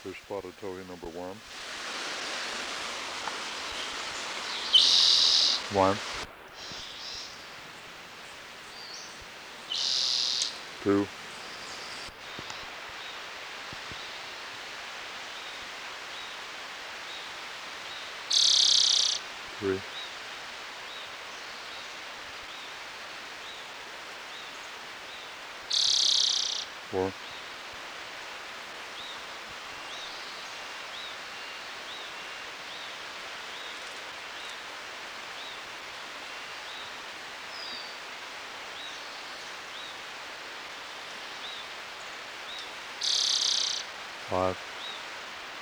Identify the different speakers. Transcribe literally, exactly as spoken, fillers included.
Speaker 1: Here's spotted towhee number one. One. Two. Three. Four. Five.